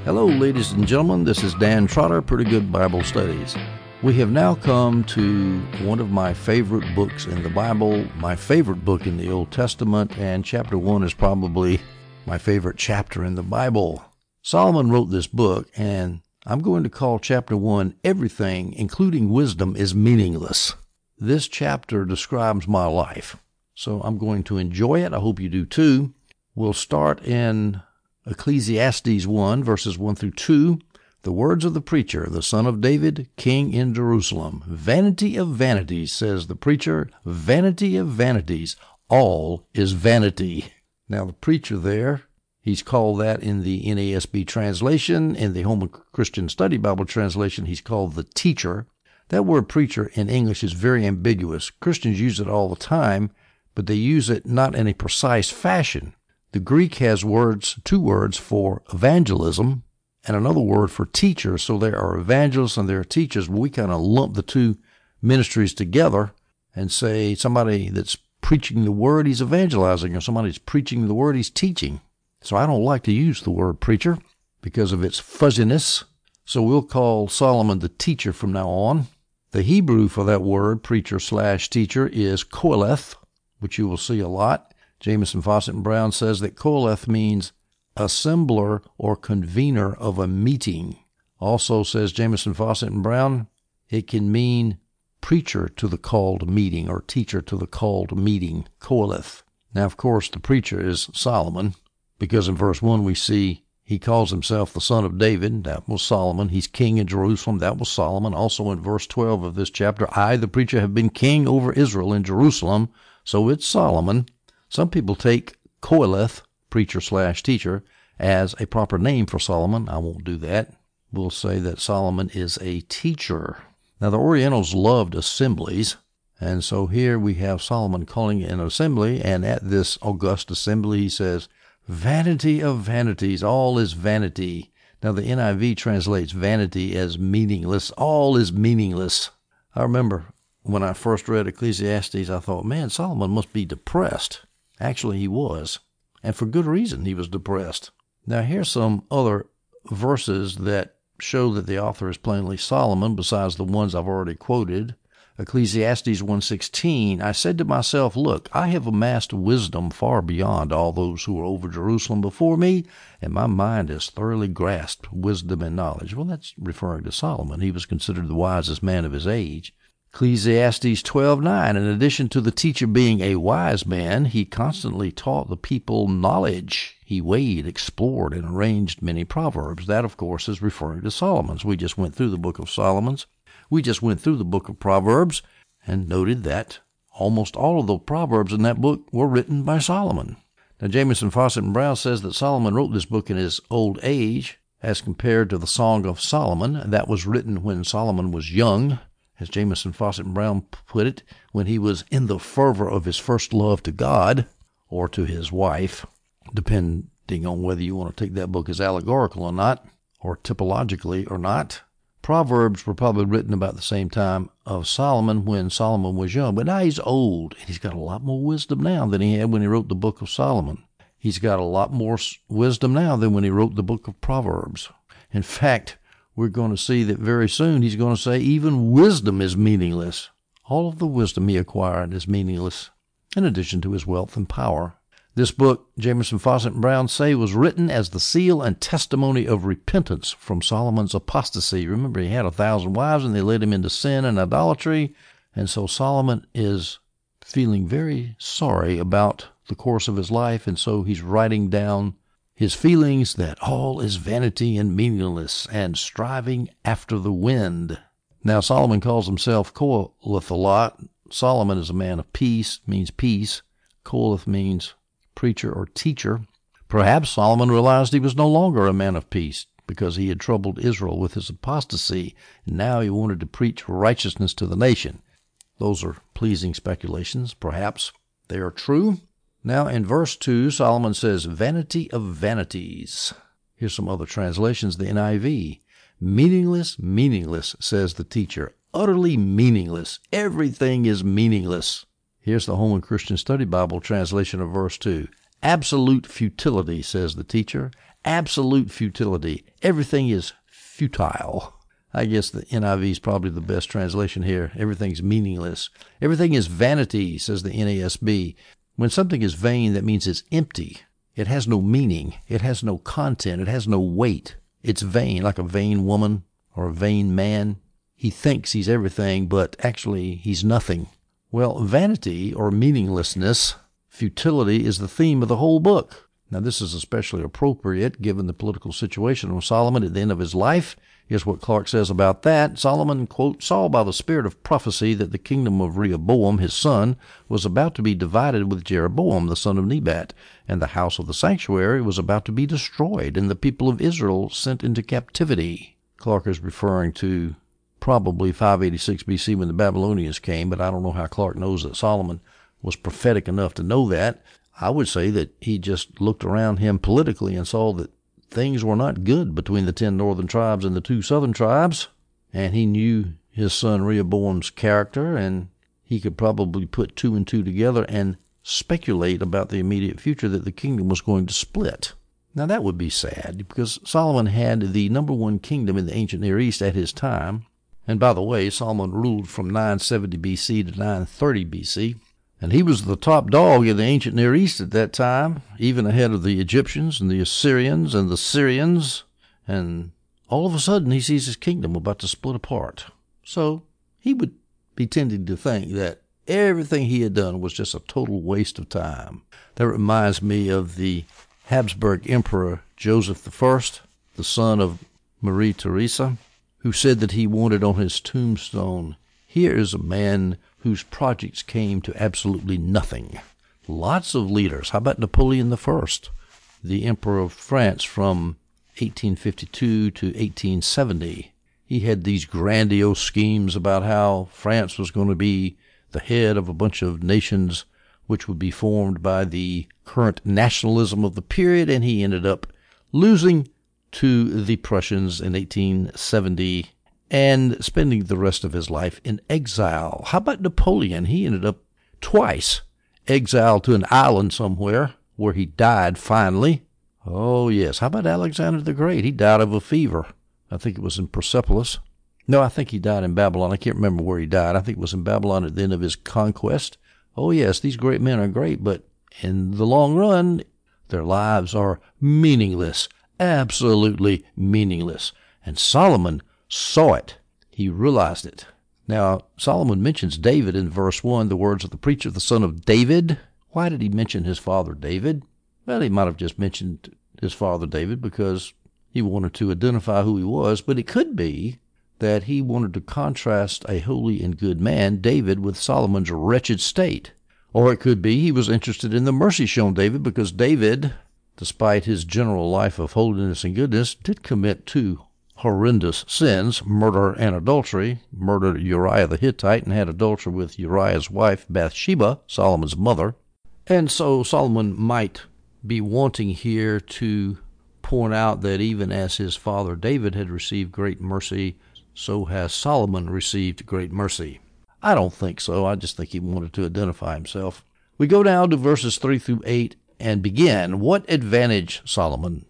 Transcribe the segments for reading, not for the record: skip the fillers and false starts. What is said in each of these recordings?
Hello, ladies and gentlemen. This is Dan Trotter, Pretty Good Bible Studies. We have now come to one of my favorite books in the Bible, my favorite book in the Old Testament, and chapter 1 is probably my favorite chapter in the Bible. Solomon wrote this book, and I'm going to call chapter 1, Everything, including Wisdom, is Meaningless. This chapter describes my life, so I'm going to enjoy it. I hope you do too. We'll start in Ecclesiastes 1, verses 1 through 2. The words of the preacher, the son of David, king in Jerusalem. Vanity of vanities, says the preacher. Vanity of vanities. All is vanity. Now, the preacher there, he's called that in the NASB translation. In the Holman Christian Study Bible translation, he's called the teacher. That word preacher in English is very ambiguous. Christians use it all the time, but they use it not in a precise fashion. The Greek has two words for evangelism and another word for teacher. So there are evangelists and there are teachers. We kind of lump the two ministries together and say somebody that's preaching the word, he's evangelizing, or somebody that's preaching the word, he's teaching. So I don't like to use the word preacher because of its fuzziness. So we'll call Solomon the teacher from now on. The Hebrew for that word, preacher/teacher, is koheleth, which you will see a lot. Jamieson, Fausset, and Brown says that koheleth means assembler or convener of a meeting. Also says Jamieson, Fausset, and Brown, it can mean preacher to the called meeting or teacher to the called meeting, koheleth. Now, of course, the preacher is Solomon, because in verse 1 we see he calls himself the son of David. That was Solomon. He's king in Jerusalem. That was Solomon. Also in verse 12 of this chapter, I, the preacher, have been king over Israel in Jerusalem. So it's Solomon. Some people take koheleth, preacher/teacher, as a proper name for Solomon. I won't do that. We'll say that Solomon is a teacher. Now, the Orientals loved assemblies, and so here we have Solomon calling an assembly, and at this august assembly he says, vanity of vanities, all is vanity. Now, the NIV translates vanity as meaningless. All is meaningless. I remember when I first read Ecclesiastes, I thought, man, Solomon must be depressed. Actually, he was, and for good reason he was depressed. Now, here's some other verses that show that the author is plainly Solomon, besides the ones I've already quoted. Ecclesiastes 1:16, I said to myself, look, I have amassed wisdom far beyond all those who were over Jerusalem before me, and my mind has thoroughly grasped wisdom and knowledge. Well, that's referring to Solomon. He was considered the wisest man of his age. Ecclesiastes 12:9, in addition to the teacher being a wise man, he constantly taught the people knowledge. He weighed, explored, and arranged many proverbs. That, of course, is referring to Solomon's. We just went through the book of Solomon's. We just went through the book of Proverbs and noted that almost all of the proverbs in that book were written by Solomon. Now, Jamieson, Fausset, and Brown says that Solomon wrote this book in his old age as compared to the Song of Solomon. That was written when Solomon was young, as Jamieson, Fausset, and Brown put it, when he was in the fervor of his first love to God or to his wife, depending on whether you want to take that book as allegorical or not, or typologically or not. Proverbs were probably written about the same time of Solomon when Solomon was young, but now he's old, and he's got a lot more wisdom now than he had when he wrote the book of Solomon. He's got a lot more wisdom now than when he wrote the book of Proverbs. In fact, we're going to see that very soon he's going to say even wisdom is meaningless. All of the wisdom he acquired is meaningless, in addition to his wealth and power. This book, Jamieson, Fausset, and Brown say, was written as the seal and testimony of repentance from Solomon's apostasy. Remember, he had 1,000 wives, and they led him into sin and idolatry. And so Solomon is feeling very sorry about the course of his life, and so he's writing down his feelings that all is vanity and meaningless and striving after the wind. Now, Solomon calls himself koheleth a lot. Solomon is a man of peace, means peace. Koheleth means preacher or teacher. Perhaps Solomon realized he was no longer a man of peace because he had troubled Israel with his apostasy, and now he wanted to preach righteousness to the nation. Those are pleasing speculations. Perhaps they are true. Now in verse 2, Solomon says, vanity of vanities. Here's some other translations, the NIV. Meaningless, meaningless, says the teacher. Utterly meaningless. Everything is meaningless. Here's the Holman Christian Study Bible translation of verse 2. Absolute futility, says the teacher. absolute futility. Everything is futile. I guess the NIV is probably the best translation here. Everything's meaningless. Everything is vanity, says the NASB. When something is vain, that means it's empty. It has no meaning. It has no content. It has no weight. It's vain, like a vain woman or a vain man. He thinks he's everything, but actually he's nothing. Well, vanity or meaninglessness, futility, is the theme of the whole book. Now, this is especially appropriate given the political situation of Solomon at the end of his life. Here's what Clark says about that. Solomon, quote, saw by the spirit of prophecy that the kingdom of Rehoboam, his son, was about to be divided with Jeroboam, the son of Nebat, and the house of the sanctuary was about to be destroyed, and the people of Israel sent into captivity. Clark is referring to probably 586 BC when the Babylonians came, but I don't know how Clark knows that Solomon was prophetic enough to know that. I would say that he just looked around him politically and saw that things were not good between the 10 northern tribes and the 2 southern tribes, and he knew his son Rehoboam's character, and he could probably put 2 and 2 together and speculate about the immediate future that the kingdom was going to split. Now that would be sad, because Solomon had the number 1 kingdom in the ancient Near East at his time, and by the way, Solomon ruled from 970 BC to 930 BC, and he was the top dog in the ancient Near East at that time, even ahead of the Egyptians and the Assyrians and the Syrians. And all of a sudden, he sees his kingdom about to split apart. So he would be tending to think that everything he had done was just a total waste of time. That reminds me of the Habsburg Emperor Joseph I, the son of Marie Theresa, who said that he wanted on his tombstone, "Here is a man whose projects came to absolutely nothing." Lots of leaders. How about Napoleon I, the Emperor of France from 1852 to 1870? He had these grandiose schemes about how France was going to be the head of a bunch of nations which would be formed by the current nationalism of the period, and he ended up losing to the Prussians in 1870 and spending the rest of his life in exile. How about Napoleon? He ended up twice exiled to an island somewhere where he died finally. Oh, yes. How about Alexander the Great? He died of a fever. I think it was in Persepolis. No, I think he died in Babylon. I can't remember where he died. I think it was in Babylon at the end of his conquest. Oh, yes, these great men are great, but in the long run, their lives are meaningless, absolutely meaningless. And Solomon saw it. He realized it. Now, Solomon mentions David in verse 1, the words of the preacher, the son of David. Why did he mention his father David? Well, he might have just mentioned his father David because he wanted to identify who he was, but it could be that he wanted to contrast a holy and good man, David, with Solomon's wretched state. Or it could be he was interested in the mercy shown David because David, despite his general life of holiness and goodness, did commit 2 horrendous sins, murder and adultery, murdered Uriah the Hittite and had adultery with Uriah's wife Bathsheba, Solomon's mother. And so Solomon might be wanting here to point out that even as his father David had received great mercy, so has Solomon received great mercy. I don't think so. I just think he wanted to identify himself. We go down to verses 3 through 8 and begin. What advantage, Solomon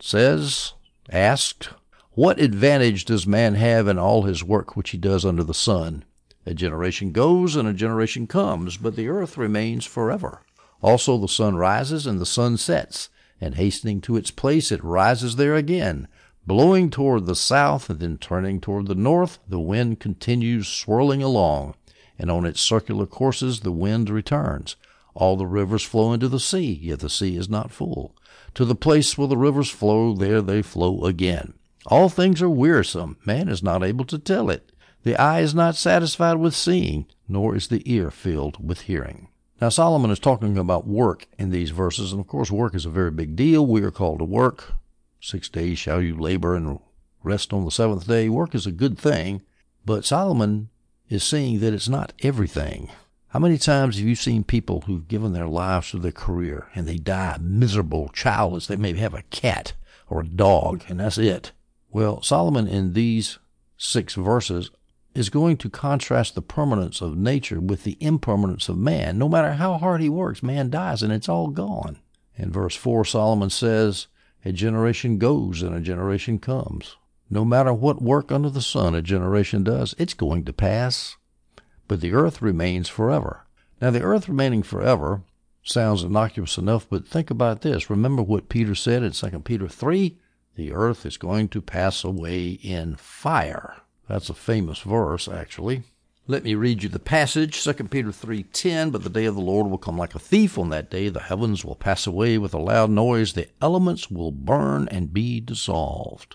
asked, what advantage does man have in all his work which he does under the sun? A generation goes and a generation comes, but the earth remains forever. Also the sun rises and the sun sets, and hastening to its place it rises there again. Blowing toward the south and then turning toward the north, the wind continues swirling along, and on its circular courses the wind returns. All the rivers flow into the sea, yet the sea is not full. To the place where the rivers flow, there they flow again. All things are wearisome. Man is not able to tell it. The eye is not satisfied with seeing, nor is the ear filled with hearing. Now, Solomon is talking about work in these verses, and of course work is a very big deal. We are called to work. 6 days shall you labor and rest on the 7th day. Work is a good thing, but Solomon is saying that it's not everything. How many times have you seen people who've given their lives to their career and they die miserable, childless? They maybe have a cat or a dog, and that's it. Well, Solomon in these 6 verses is going to contrast the permanence of nature with the impermanence of man. No matter how hard he works, man dies and it's all gone. In verse 4, Solomon says, A generation goes and a generation comes. No matter what work under the sun a generation does, it's going to pass. But the earth remains forever. Now, the earth remaining forever sounds innocuous enough, but think about this. Remember what Peter said in 2 Peter 3? The earth is going to pass away in fire. That's a famous verse, actually. Let me read you the passage, 2 Peter 3:10. But the day of the Lord will come like a thief. On that day the heavens will pass away with a loud noise. The elements will burn and be dissolved.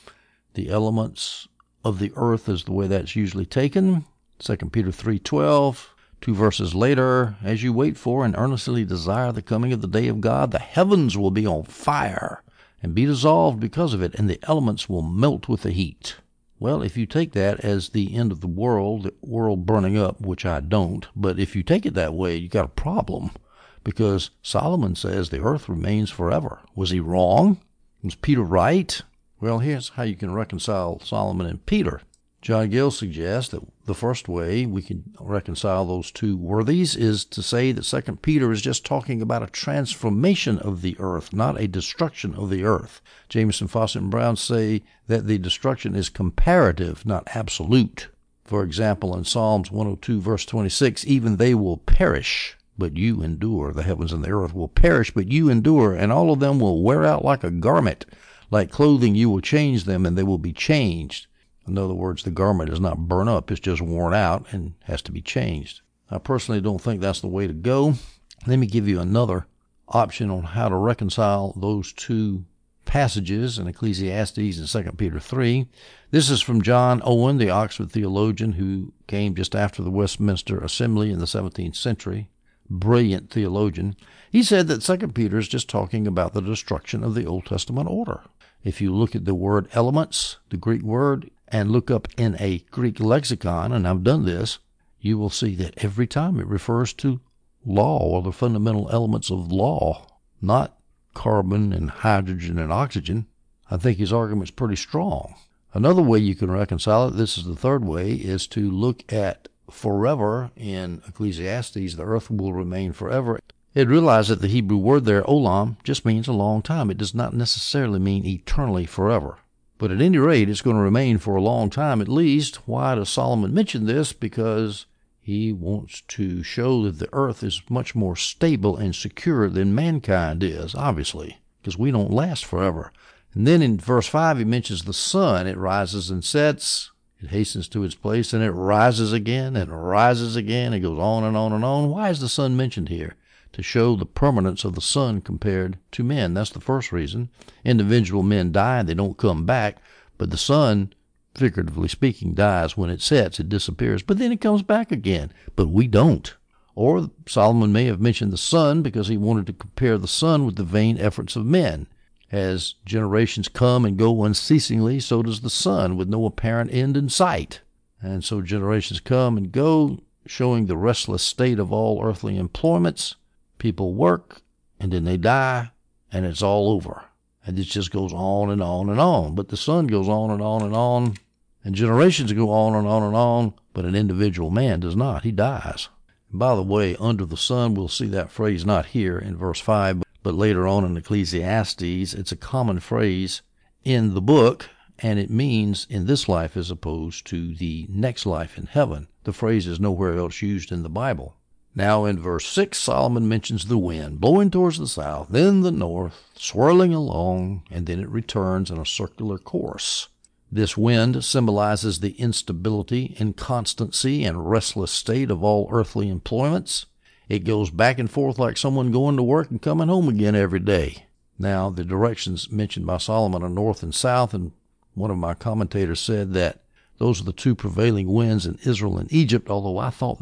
The elements of the earth is the way that's usually taken. 2 Peter 3:12. 2 verses later, as you wait for and earnestly desire the coming of the day of God, the heavens will be on fire and be dissolved because of it, and the elements will melt with the heat. Well, if you take that as the end of the world burning up, which I don't, but if you take it that way, you got a problem, because Solomon says the earth remains forever. Was he wrong? Was Peter right? Well, here's how you can reconcile Solomon and Peter. John Gill suggests that the first way we can reconcile those two worthies is to say that 2 Peter is just talking about a transformation of the earth, not a destruction of the earth. Jameson, Fawcett, and Brown say that the destruction is comparative, not absolute. For example, in Psalms 102, verse 26, even they will perish, but you endure. The heavens and the earth will perish, but you endure, and all of them will wear out like a garment. Like clothing, you will change them, and they will be changed. In other words, the garment is not burnt up, it's just worn out and has to be changed. I personally don't think that's the way to go. Let me give you another option on how to reconcile those two passages in Ecclesiastes and 2 Peter 3. This is from John Owen, the Oxford theologian who came just after the Westminster Assembly in the 17th century. Brilliant theologian. He said that 2 Peter is just talking about the destruction of the Old Testament order. If you look at the word elements, the Greek word, and look up in a Greek lexicon, and I've done this, you will see that every time it refers to law or the fundamental elements of law, not carbon and hydrogen and oxygen. I think his argument's pretty strong. Another way you can reconcile it, this is the third way, is to look at forever in Ecclesiastes. The earth will remain forever. It realizes that the Hebrew word there, olam, just means a long time. It does not necessarily mean eternally forever. But at any rate, it's going to remain for a long time at least. Why does Solomon mention this? Because he wants to show that the earth is much more stable and secure than mankind is, obviously, because we don't last forever. And then in verse 5, he mentions the sun. It rises and sets. It hastens to its place, and it rises again, and rises again. It goes on and on and on. Why is the sun mentioned here? To show the permanence of the sun compared to men. That's the first reason. Individual men die, they don't come back, but the sun, figuratively speaking, dies when it sets, it disappears, but then it comes back again, but we don't. Or Solomon may have mentioned the sun because he wanted to compare the sun with the vain efforts of men. As generations come and go unceasingly, so does the sun, with no apparent end in sight. And so generations come and go, showing the restless state of all earthly employments. People work, and then they die, and it's all over. And it just goes on and on and on. But the sun goes on and on and on, and generations go on and on and on, but an individual man does not. He dies. And by the way, under the sun, we'll see that phrase not here in verse 5, but later on in Ecclesiastes. It's a common phrase in the book, and it means in this life as opposed to the next life in heaven. The phrase is nowhere else used in the Bible. Now in verse 6, Solomon mentions the wind blowing towards the south, then the north, swirling along, and then it returns in a circular course. This wind symbolizes the instability, inconstancy, and restless state of all earthly employments. It goes back and forth like someone going to work and coming home again every day. Now, the directions mentioned by Solomon are north and south, and one of my commentators said that those are the two prevailing winds in Israel and Egypt, although I thought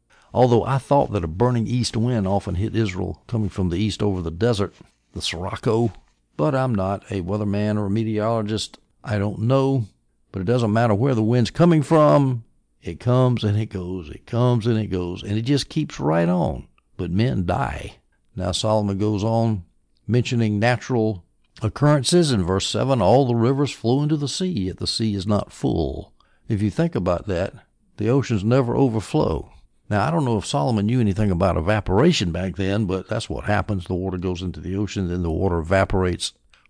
that a burning east wind often hit Israel coming from the east over the desert, the Sirocco. But I'm not a weatherman or a meteorologist. I don't know. But it doesn't matter where the wind's coming from. It comes and it goes. It comes and it goes. And it just keeps right on. But men die. Now Solomon goes on mentioning natural occurrences in verse 7. All the rivers flow into the sea, yet the sea is not full. If you think about that, the oceans never overflow. Now, I don't know if Solomon knew anything about evaporation back then, but that's what happens. The water goes into the ocean, then the water evaporates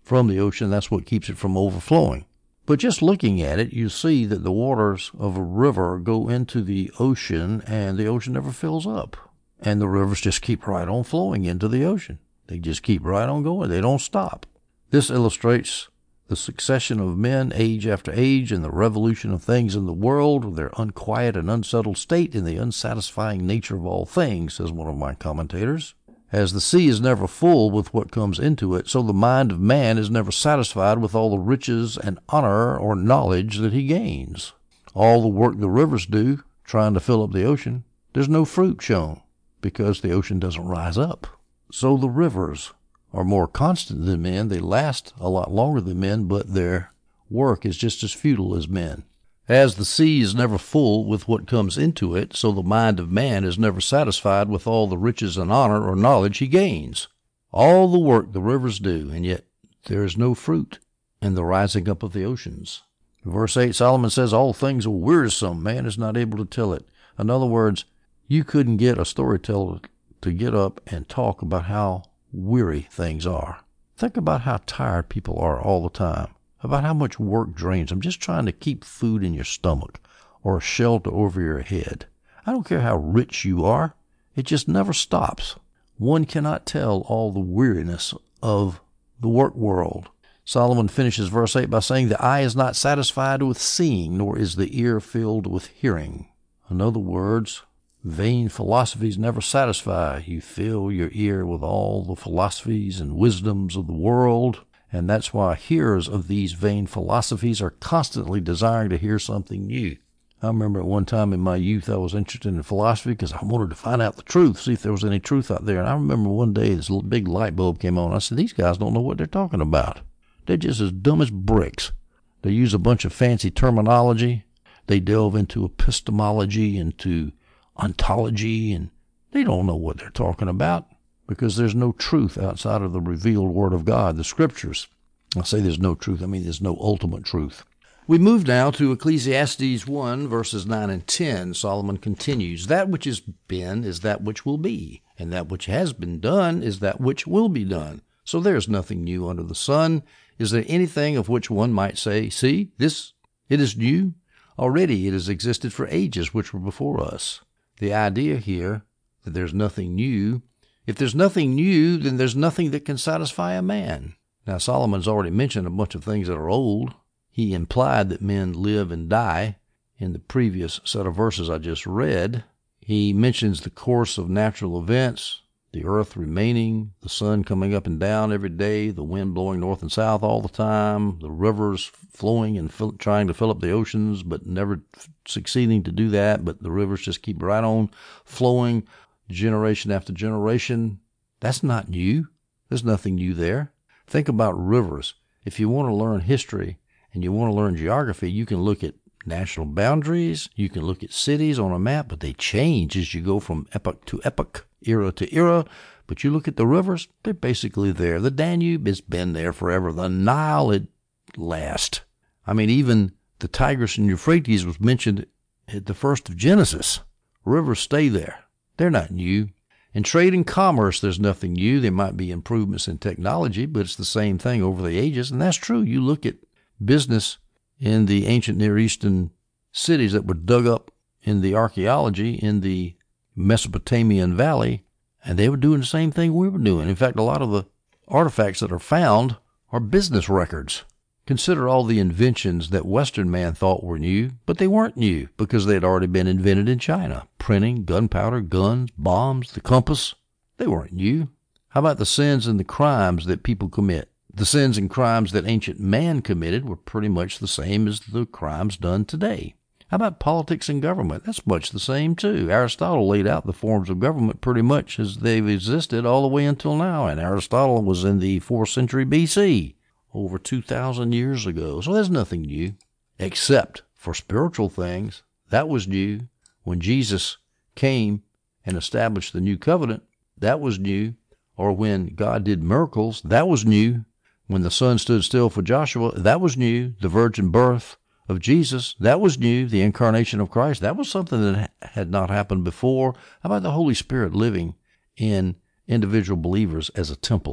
from the ocean. That's what keeps it from overflowing. But just looking at it, you see that the waters of a river go into the ocean, and the ocean never fills up. And the rivers just keep right on flowing into the ocean. They just keep right on going. They don't stop. This illustrates the succession of men, age after age, and the revolution of things in the world, their unquiet and unsettled state, and the unsatisfying nature of all things, says one of my commentators. As the sea is never full with what comes into it, so the mind of man is never satisfied with all the riches and honor or knowledge that he gains. All the work the rivers do, trying to fill up the ocean, there's no fruit shown, because the ocean doesn't rise up. So the rivers are more constant than men. They last a lot longer than men, but their work is just as futile as men. As the sea is never full with what comes into it, so the mind of man is never satisfied with all the riches and honor or knowledge he gains. All the work the rivers do, and yet there is no fruit in the rising up of the oceans. Verse 8, Solomon says, all things are wearisome. Man is not able to tell it. In other words, you couldn't get a storyteller to get up and talk about how weary things are. Think about how tired people are all the time, about how much work drains them just trying to keep food in your stomach or a shelter over your head. I don't care how rich you are, it just never stops. One cannot tell all the weariness of the work world. Solomon finishes verse 8 by saying, the eye is not satisfied with seeing, nor is the ear filled with hearing. In other words, vain philosophies never satisfy. You fill your ear with all the philosophies and wisdoms of the world, and that's why hearers of these vain philosophies are constantly desiring to hear something new. I remember at one time in my youth I was interested in philosophy because I wanted to find out the truth, see if there was any truth out there. And I remember one day this big light bulb came on. I said, these guys don't know what they're talking about. They're just as dumb as bricks. They use a bunch of fancy terminology. They delve into epistemology, into ontology, and they don't know what they're talking about because there's no truth outside of the revealed Word of God, the Scriptures. I say there's no truth. I mean there's no ultimate truth. We move now to Ecclesiastes 1, verses 9 and 10. Solomon continues, that which has been is that which will be, and that which has been done is that which will be done. So there is nothing new under the sun. Is there anything of which one might say, see, it is new? Already it has existed for ages which were before us. The idea here that there's nothing new, if there's nothing new, then there's nothing that can satisfy a man. Now, Solomon's already mentioned a bunch of things that are old. He implied that men live and die in the previous set of verses I just read. He mentions the course of natural events, the earth remaining, the sun coming up and down every day, the wind blowing north and south all the time, the rivers flowing and trying to fill up the oceans, but never succeeding to do that, but the rivers just keep right on flowing generation after generation. That's not new. There's nothing new there. Think about rivers. If you want to learn history and you want to learn geography, you can look at national boundaries, you can look at cities on a map, but they change as you go from epoch to epoch, era to era. But you look at the rivers, they're basically there. The Danube has been there forever. The Nile, it lasts. I mean, even the Tigris and Euphrates was mentioned at the first of Genesis. Rivers stay there. They're not new. In trade and commerce, there's nothing new. There might be improvements in technology, but it's the same thing over the ages. And that's true. You look at business in the ancient Near Eastern cities that were dug up in the archaeology in the Mesopotamian Valley, and they were doing the same thing we were doing. In fact, a lot of the artifacts that are found are business records. Consider all the inventions that Western man thought were new, but they weren't new because they had already been invented in China. Printing, gunpowder, guns, bombs, the compass, they weren't new. How about the sins and the crimes that people commit? The sins and crimes that ancient man committed were pretty much the same as the crimes done today. How about politics and government? That's much the same, too. Aristotle laid out the forms of government pretty much as they've existed all the way until now, and Aristotle was in the 4th century B.C., over 2,000 years ago. So there's nothing new, except for spiritual things. That was new. When Jesus came and established the new covenant, that was new. Or when God did miracles, that was new. When the sun stood still for Joshua, that was new. The virgin birth of Jesus, that was new. The incarnation of Christ, that was something that had not happened before. How about the Holy Spirit living in individual believers as a temple?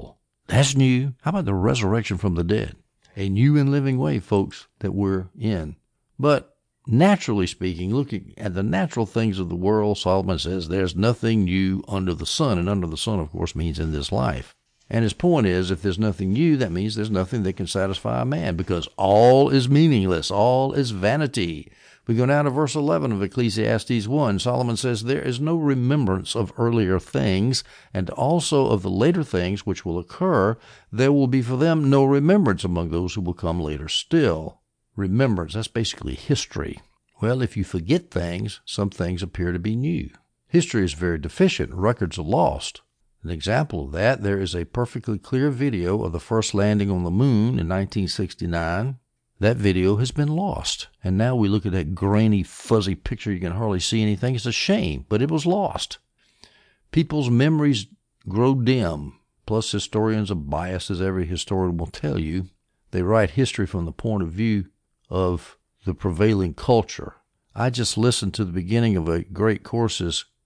That's new. How about the resurrection from the dead? A new and living way, folks, that we're in. But naturally speaking, looking at the natural things of the world, Solomon says there's nothing new under the sun. And under the sun, of course, means in this life. And his point is, if there's nothing new, that means there's nothing that can satisfy a man, because all is meaningless. All is vanity. We go down to verse 11 of Ecclesiastes 1. Solomon says, there is no remembrance of earlier things, and also of the later things which will occur. There will be for them no remembrance among those who will come later still. Remembrance, that's basically history. Well, if you forget things, some things appear to be new. History is very deficient. Records are lost. An example of that, there is a perfectly clear video of the first landing on the moon in 1969. That video has been lost. And now we look at that grainy, fuzzy picture. You can hardly see anything. It's a shame, but it was lost. People's memories grow dim. Plus, historians are biased, as every historian will tell you. They write history from the point of view of the prevailing culture. I just listened to the beginning of a great course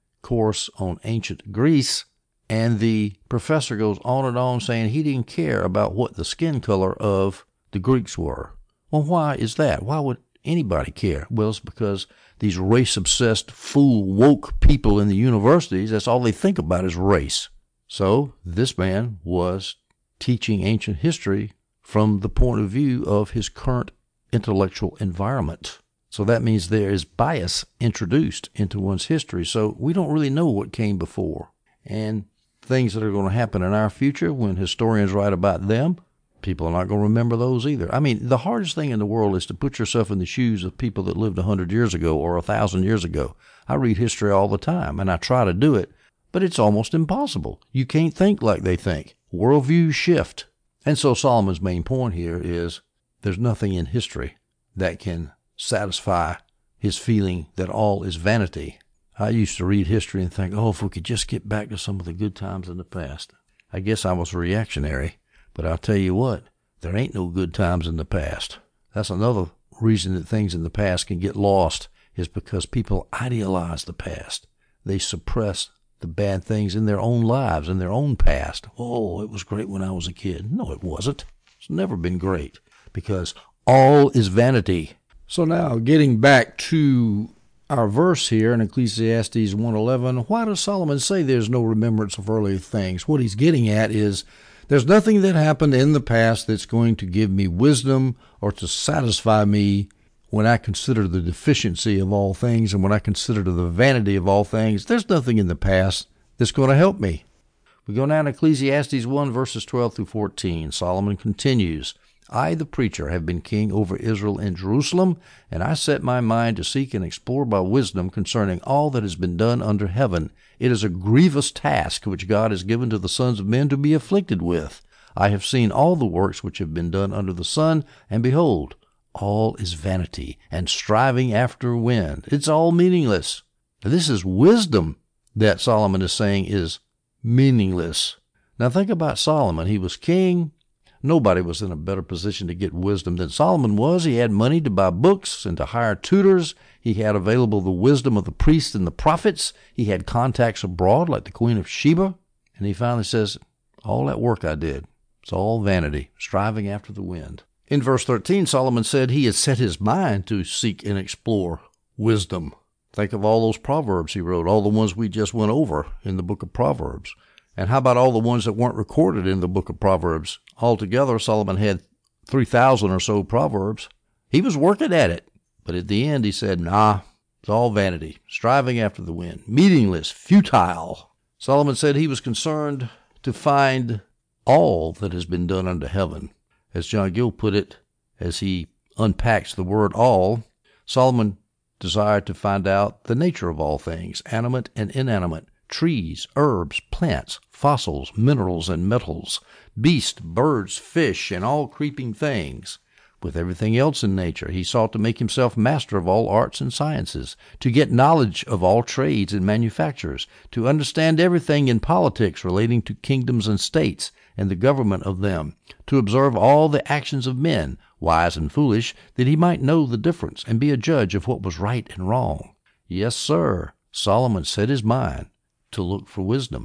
on ancient Greece, and the professor goes on and on saying he didn't care about what the skin color of the Greeks were. Well, why is that? Why would anybody care? Well, it's because these race-obsessed, fool, woke people in the universities, that's all they think about is race. So this man was teaching ancient history from the point of view of his current intellectual environment. So that means there is bias introduced into one's history. So we don't really know what came before. And things that are going to happen in our future, when historians write about them, people are not going to remember those either. I mean, the hardest thing in the world is to put yourself in the shoes of people that lived 100 years ago or 1,000 years ago. I read history all the time, and I try to do it, but it's almost impossible. You can't think like they think. Worldviews shift. And so Solomon's main point here is there's nothing in history that can satisfy his feeling that all is vanity. I used to read history and think, if we could just get back to some of the good times in the past. I guess I was reactionary, but I'll tell you what, there ain't no good times in the past. That's another reason that things in the past can get lost, is because people idealize the past. They suppress the bad things in their own lives, in their own past. Oh, it was great when I was a kid. No, it wasn't. It's never been great, because all is vanity. So now, getting back to our verse here in Ecclesiastes 1:11, why does Solomon say there's no remembrance of earlier things? What he's getting at is there's nothing that happened in the past that's going to give me wisdom or to satisfy me when I consider the deficiency of all things and when I consider the vanity of all things. There's nothing in the past that's going to help me. We go down to Ecclesiastes 1, verses 12 through 14. Solomon continues, I, the preacher, have been king over Israel and Jerusalem, and I set my mind to seek and explore by wisdom concerning all that has been done under heaven. It is a grievous task which God has given to the sons of men to be afflicted with. I have seen all the works which have been done under the sun, and behold, all is vanity and striving after wind. It's all meaningless. This is wisdom that Solomon is saying is meaningless. Now think about Solomon. He was king. Nobody was in a better position to get wisdom than Solomon was. He had money to buy books and to hire tutors. He had available the wisdom of the priests and the prophets. He had contacts abroad like the Queen of Sheba. And he finally says, all that work I did, it's all vanity, striving after the wind. In verse 13, Solomon said he had set his mind to seek and explore wisdom. Think of all those Proverbs he wrote, all the ones we just went over in the book of Proverbs. And how about all the ones that weren't recorded in the book of Proverbs? Altogether, Solomon had 3,000 or so Proverbs. He was working at it. But at the end, he said, it's all vanity, striving after the wind, meaningless, futile. Solomon said he was concerned to find all that has been done under heaven. As John Gill put it, as he unpacks the word all, Solomon desired to find out the nature of all things, animate and inanimate, trees, herbs, plants, fossils, minerals and metals, beasts, birds, fish, and all creeping things. With everything else in nature, he sought to make himself master of all arts and sciences, to get knowledge of all trades and manufactures, to understand everything in politics relating to kingdoms and states, and the government of them, to observe all the actions of men, wise and foolish, that he might know the difference and be a judge of what was right and wrong. Yes, sir, Solomon set his mind to look for wisdom.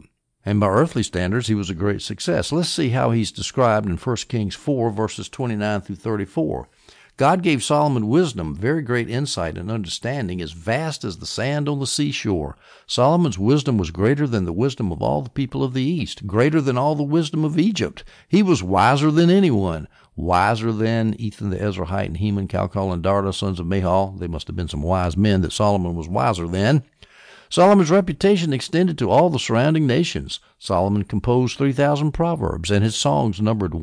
And by earthly standards, he was a great success. Let's see how he's described in 1 Kings 4, verses 29 through 34. God gave Solomon wisdom, very great insight and understanding, as vast as the sand on the seashore. Solomon's wisdom was greater than the wisdom of all the people of the East, greater than all the wisdom of Egypt. He was wiser than anyone, wiser than Ethan the Ezrahite and Heman, Calcol, and Darda, sons of Mahal. They must have been some wise men that Solomon was wiser than. Solomon's reputation extended to all the surrounding nations. Solomon composed 3,000 proverbs, and his songs numbered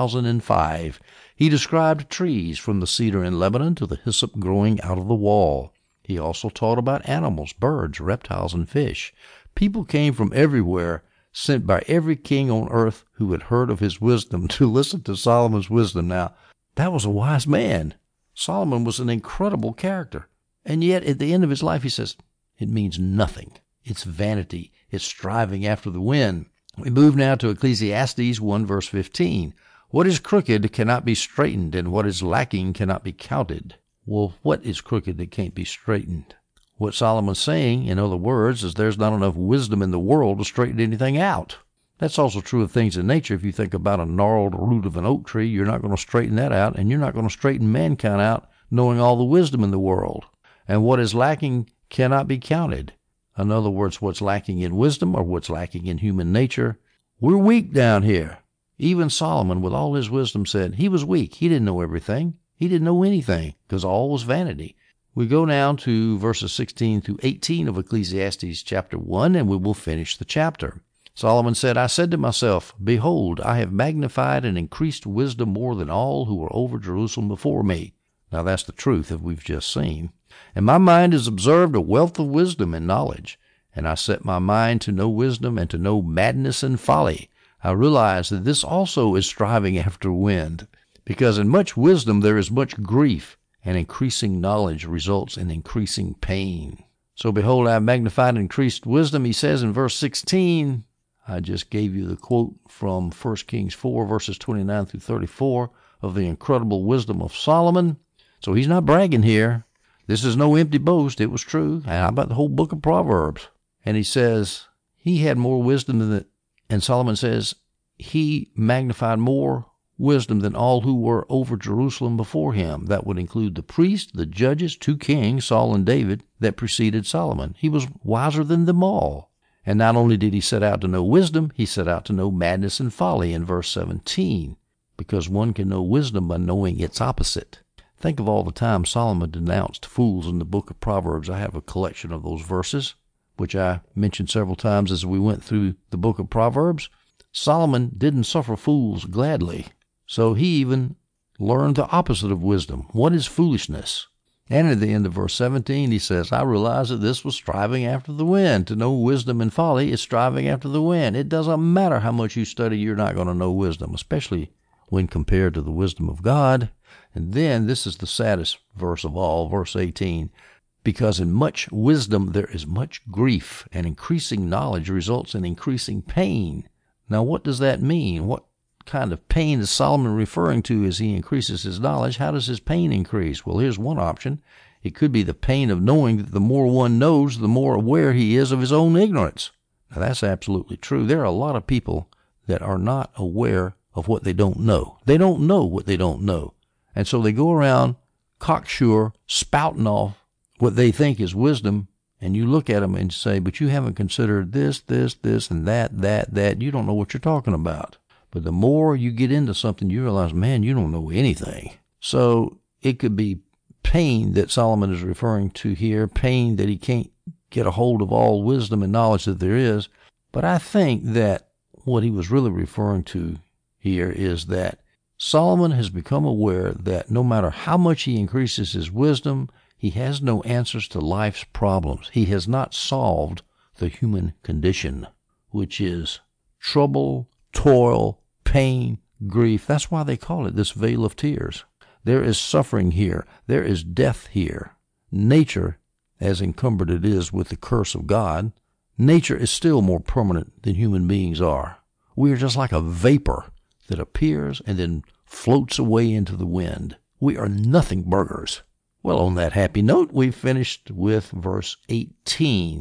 1,005. He described trees, from the cedar in Lebanon to the hyssop growing out of the wall. He also taught about animals, birds, reptiles, and fish. People came from everywhere, sent by every king on earth who had heard of his wisdom, to listen to Solomon's wisdom. Now, that was a wise man. Solomon was an incredible character. And yet, at the end of his life, he says, it means nothing. It's vanity. It's striving after the wind. We move now to Ecclesiastes 1, verse 15. What is crooked cannot be straightened, and what is lacking cannot be counted. Well, what is crooked that can't be straightened? What Solomon's saying, in other words, is there's not enough wisdom in the world to straighten anything out. That's also true of things in nature. If you think about a gnarled root of an oak tree, you're not going to straighten that out, and you're not going to straighten mankind out knowing all the wisdom in the world. And what is lacking cannot be counted. In other words, what's lacking in wisdom or what's lacking in human nature, we're weak down here. Even Solomon, with all his wisdom, said he was weak. He didn't know everything. He didn't know anything, because all was vanity. We go now to verses 16 through 18 of Ecclesiastes chapter 1, and we will finish the chapter. Solomon said, I said to myself, behold, I have magnified and increased wisdom more than all who were over Jerusalem before me. Now that's the truth that we've just seen. And my mind has observed a wealth of wisdom and knowledge. And I set my mind to know wisdom and to know madness and folly. I realize that this also is striving after wind, because in much wisdom there is much grief, and increasing knowledge results in increasing pain. So behold, I have magnified and increased wisdom, he says in verse 16. I just gave you the quote from 1 Kings 4, verses 29 through 34 of the incredible wisdom of Solomon. So he's not bragging here. This is no empty boast. It was true. And how about the whole book of Proverbs? And he says he had more wisdom than the, and Solomon says he magnified more wisdom than all who were over Jerusalem before him. That would include the priests, the judges, 2 kings, Saul and David, that preceded Solomon. He was wiser than them all. And not only did he set out to know wisdom, he set out to know madness and folly in verse 17, because one can know wisdom by knowing its opposite. Think of all the time Solomon denounced fools in the book of Proverbs. I have a collection of those verses, which I mentioned several times as we went through the book of Proverbs. Solomon didn't suffer fools gladly, so he even learned the opposite of wisdom. What is foolishness? And at the end of verse 17, he says, I realize that this was striving after the wind. To know wisdom and folly is striving after the wind. It doesn't matter how much you study, you're not going to know wisdom, especially when compared to the wisdom of God. And then this is the saddest verse of all, verse 18. Because in much wisdom there is much grief, and increasing knowledge results in increasing pain. Now what does that mean? What kind of pain is Solomon referring to as he increases his knowledge? How does his pain increase? Well, here's one option. It could be the pain of knowing that the more one knows, the more aware he is of his own ignorance. Now that's absolutely true. There are a lot of people that are not aware of what they don't know. They don't know what they don't know. And so they go around cocksure, spouting off what they think is wisdom, and you look at them and say, but you haven't considered this, and that. You don't know what you're talking about. But the more you get into something, you realize, man, you don't know anything. So it could be pain that Solomon is referring to here, pain that he can't get a hold of all wisdom and knowledge that there is. But I think that what he was really referring to here is that Solomon has become aware that no matter how much he increases his wisdom, he has no answers to life's problems. He has not solved the human condition, which is trouble, toil, pain, grief. That's why they call it this vale of tears. There is suffering here. There is death here. Nature, as encumbered it is with the curse of God, nature is still more permanent than human beings are. We are just like a vapor that appears and then floats away into the wind. We are nothing burgers. Well, on that happy note, we finished with verse 18.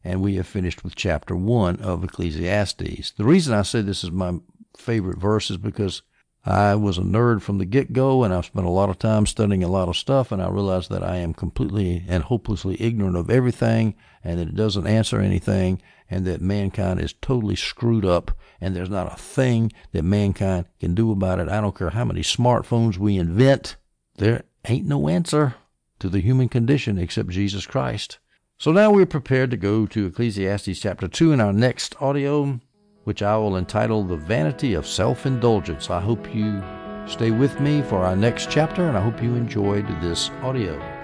and we have finished with chapter 1 of Ecclesiastes. The reason I say this is my favorite verse is because I was a nerd from the get-go, and I've spent a lot of time studying a lot of stuff, and I realized that I am completely and hopelessly ignorant of everything, and that it doesn't answer anything, and that mankind is totally screwed up, and there's not a thing that mankind can do about it. I don't care how many smartphones we invent. There ain't no answer to the human condition except Jesus Christ. So now we're prepared to go to Ecclesiastes chapter 2 in our next audio, which I will entitle The Vanity of Self-Indulgence. I hope you stay with me for our next chapter, and I hope you enjoyed this audio.